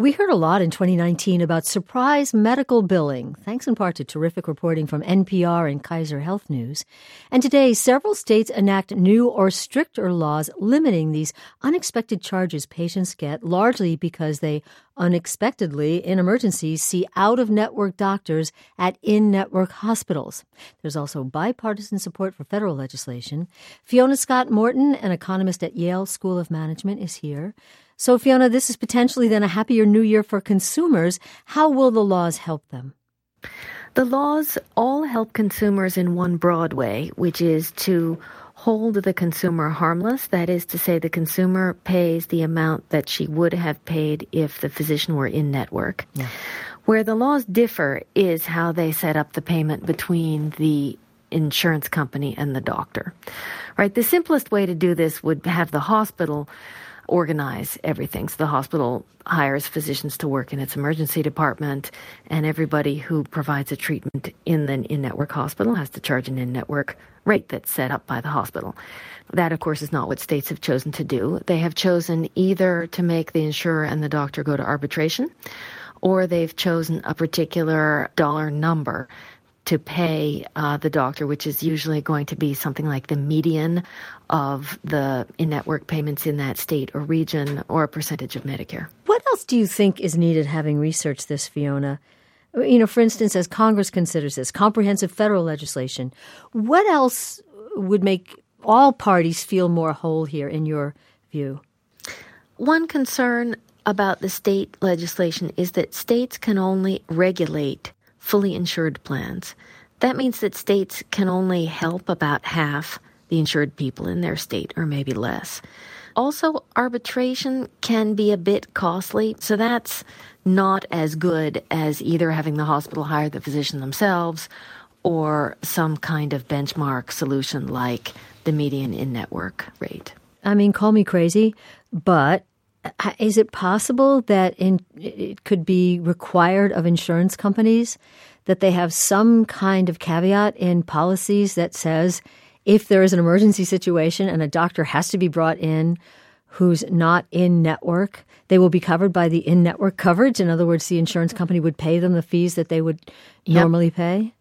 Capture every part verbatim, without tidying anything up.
We heard a lot in twenty nineteen about surprise medical billing, thanks in part to terrific reporting from N P R and Kaiser Health News. And today, several states enact new or stricter laws limiting these unexpected charges patients get, largely because they unexpectedly, in emergencies, see out-of-network doctors at in-network hospitals. There's also bipartisan support for federal legislation. Fiona Scott Morton, an economist at Yale School of Management, is here. So, Fiona, this is potentially then a happier new year for consumers. How will the laws help them? The laws all help consumers in one broad way, which is to hold the consumer harmless. That is to say, the consumer pays the amount that she would have paid if the physician were in network. Yeah. Where the laws differ is how they set up the payment between the insurance company and the doctor. Right? The simplest way to do this would have the hospital organize everything. So the hospital hires physicians to work in its emergency department, and everybody who provides a treatment in the in-network hospital has to charge an in-network rate that's set up by the hospital. That, of course, is not what states have chosen to do. They have chosen either to make the insurer and the doctor go to arbitration, or they've chosen a particular dollar number to pay uh, the doctor, which is usually going to be something like the median of the in-network payments in that state or region, or a percentage of Medicare. What else do you think is needed, having researched this, Fiona? You know, for instance, as Congress considers this, comprehensive federal legislation, what else would make all parties feel more whole here, in your view? One concern about the state legislation is that states can only regulate fully insured plans. That means that states can only help about half the insured people in their state, or maybe less. Also, arbitration can be a bit costly, so that's not as good as either having the hospital hire the physician themselves or some kind of benchmark solution like the median in-network rate. I mean, call me crazy, but is it possible that in, it could be required of insurance companies that they have some kind of caveat in policies that says if there is an emergency situation and a doctor has to be brought in who's not in network, they will be covered by the in-network coverage? In other words, the insurance company would pay them the fees that they would yep. normally pay?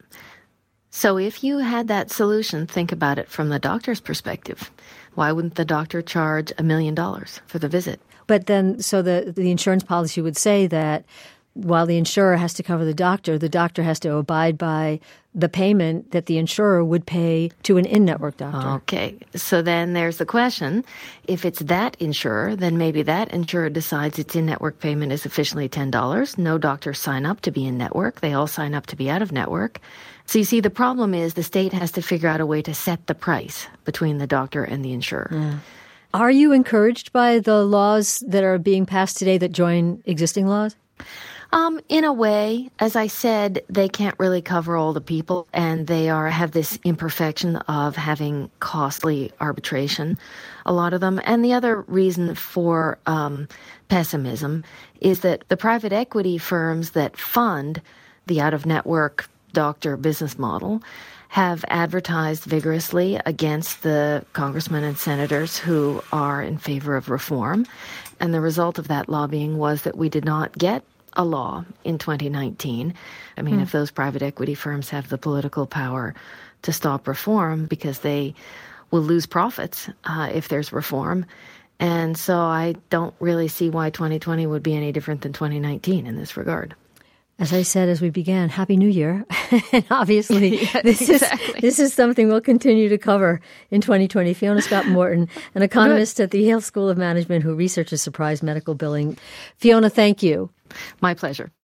So if you had that solution, think about it from the doctor's perspective. Why wouldn't the doctor charge a million dollars for the visit? But then, so the the insurance policy would say that while the insurer has to cover the doctor, the doctor has to abide by the payment that the insurer would pay to an in-network doctor. Okay. So then there's the question. If it's that insurer, then maybe that insurer decides its in-network payment is officially ten dollars. No doctors sign up to be in-network. They all sign up to be out-of-network. So you see, the problem is the state has to figure out a way to set the price between the doctor and the insurer. Yeah. Are you encouraged by the laws that are being passed today that join existing laws? Um, in a way, as I said, they can't really cover all the people, and they are have this imperfection of having costly arbitration, a lot of them. And the other reason for um, pessimism is that the private equity firms that fund the out-of-network doctor business model have advertised vigorously against the congressmen and senators who are in favor of reform. And the result of that lobbying was that we did not get a law in twenty nineteen. I mean, mm. if those private equity firms have the political power to stop reform, because they will lose profits uh, if there's reform. And so I don't really see why twenty twenty would be any different than twenty nineteen in this regard. As I said as we began, Happy New Year. And obviously, yeah, this exactly. is this is something we'll continue to cover in twenty twenty. Fiona Scott Morton, an economist Good. at the Yale School of Management who researches surprise medical billing. Fiona, thank you. My pleasure.